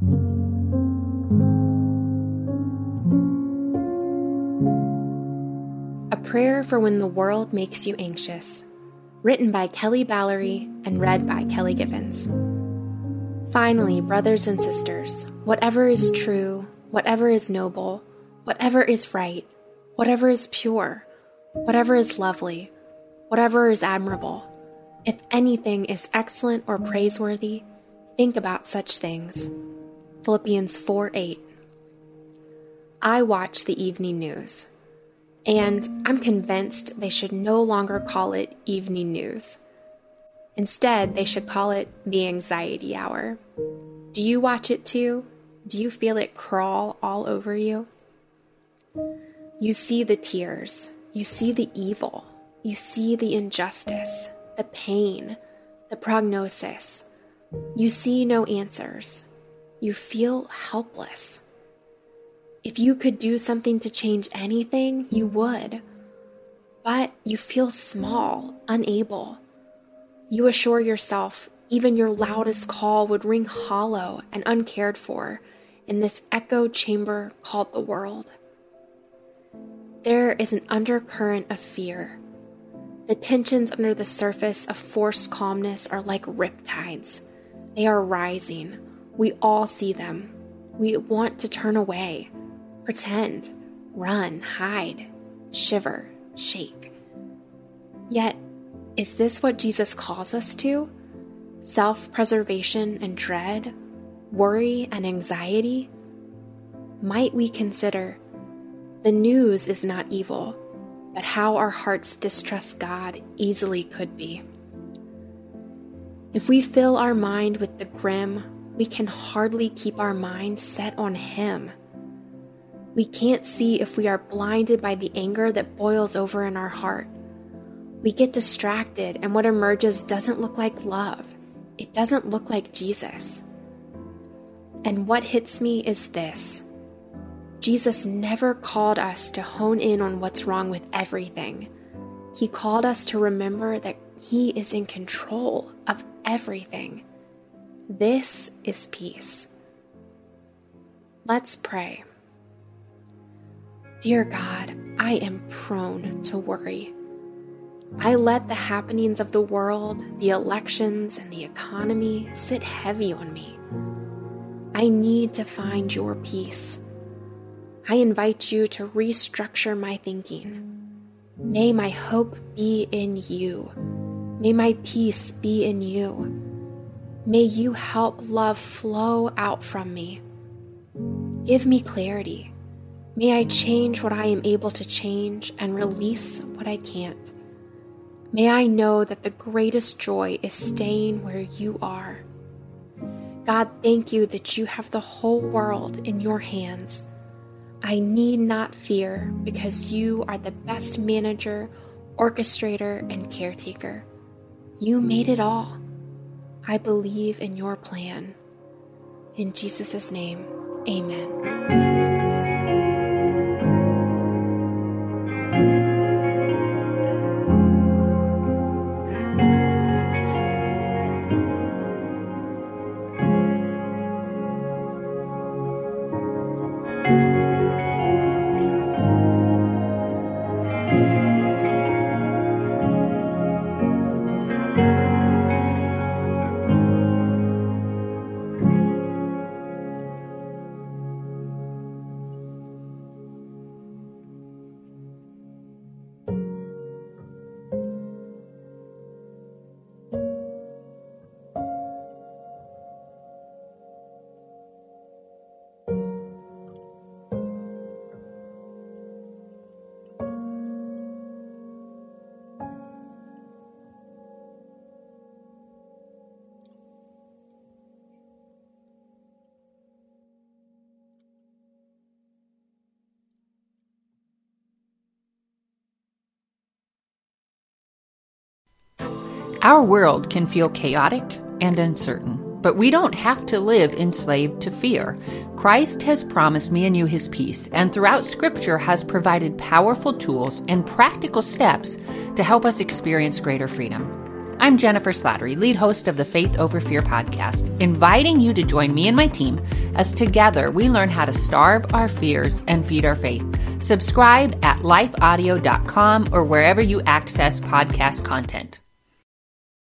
A Prayer for When the World Makes You Anxious, written by Kelly Ballery and read by Kelly Givens. Finally, brothers and sisters, whatever is true, whatever is noble, whatever is right, whatever is pure, whatever is lovely, whatever is admirable, if anything is excellent or praiseworthy, think about such things. Philippians 4:8. I watch the evening news, and I'm convinced they should no longer call it evening news. Instead, they should call it the anxiety hour. Do you watch it too? Do you feel it crawl all over you? You see the tears, you see the evil, you see the injustice, the pain, the prognosis. You see no answers. You feel helpless. If you could do something to change anything, you would. But you feel small, unable. You assure yourself even your loudest call would ring hollow and uncared for in this echo chamber called the world. There is an undercurrent of fear. The tensions under the surface of forced calmness are like riptides. They are rising. We all see them. We want to turn away, pretend, run, hide, shiver, shake. Yet, is this what Jesus calls us to? Self-preservation and dread, worry and anxiety? Might we consider, the news is not evil, but how our hearts distrust God easily could be. If we fill our mind with the grim, we can hardly keep our mind set on Him. We can't see if we are blinded by the anger that boils over in our heart. We get distracted, and what emerges doesn't look like love. It doesn't look like Jesus. And what hits me is this. Jesus never called us to hone in on what's wrong with everything. He called us to remember that He is in control of everything. This is peace. Let's pray. Dear God, I am prone to worry. I let the happenings of the world, the elections, and the economy sit heavy on me. I need to find your peace. I invite you to restructure my thinking. May my hope be in you. May my peace be in you. May you help love flow out from me. Give me clarity. May I change what I am able to change and release what I can't. May I know that the greatest joy is staying where you are. God, thank you that you have the whole world in your hands. I need not fear because you are the best manager, orchestrator, and caretaker. You made it all. I believe in your plan. In Jesus' name, amen. Our world can feel chaotic and uncertain, but we don't have to live enslaved to fear. Christ has promised me and you His peace, and throughout Scripture has provided powerful tools and practical steps to help us experience greater freedom. I'm Jennifer Slattery, lead host of the Faith Over Fear podcast, inviting you to join me and my team as together we learn how to starve our fears and feed our faith. Subscribe at lifeaudio.com or wherever you access podcast content.